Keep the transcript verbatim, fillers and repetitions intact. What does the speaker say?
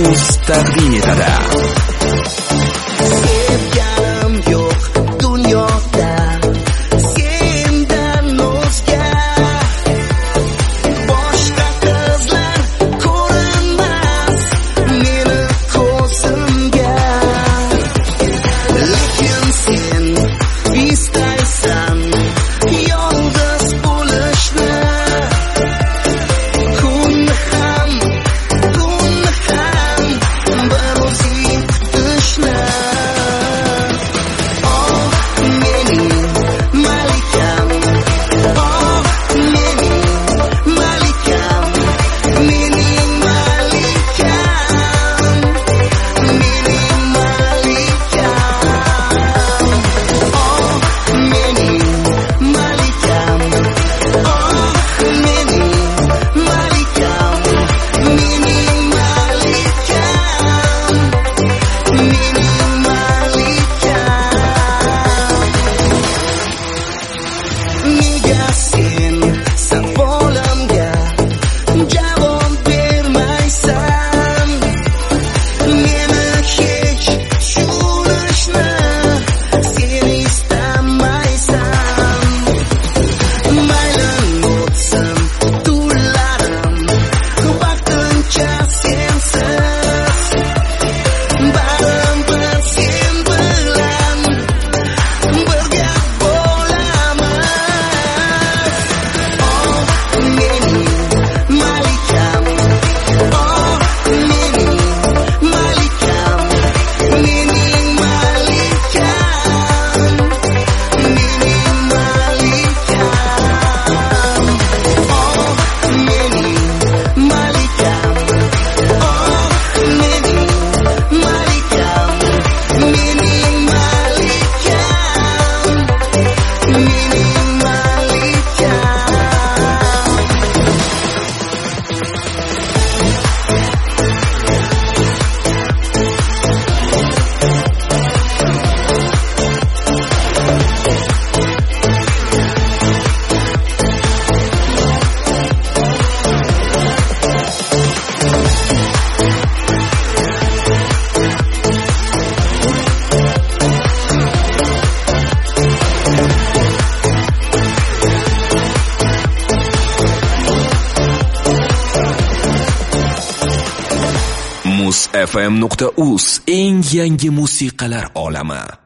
uz taqdim etadi. Sevganim yo'q dunyoda sendan o'zga, boshqa qizlar ko'rinmas meni ko'zimga, lekin sen istaysan yolg'iz bo'lishni. Kun ham kun ham bir o'zing kutishni. Oh mening malikam, oh mening malikam, mening malikam, mening malikam. Oh mening malikam, oh mening malikam, mening malikam, mening malikam. Nega sen savolimga javob bermaysan? Meni hech tushunishni sen istamaysan. Mayli o'tsin tunlarim vaqtincha sensiz, barim bir sen bilan birga bo'lamiz. Oh mening malikam, oh mening malikam, mening malikam, mening malikam. Oh mening malikam, oh mening malikam, mening malikam, mening muz f m nuqta uz eng yangi musiqalar olami.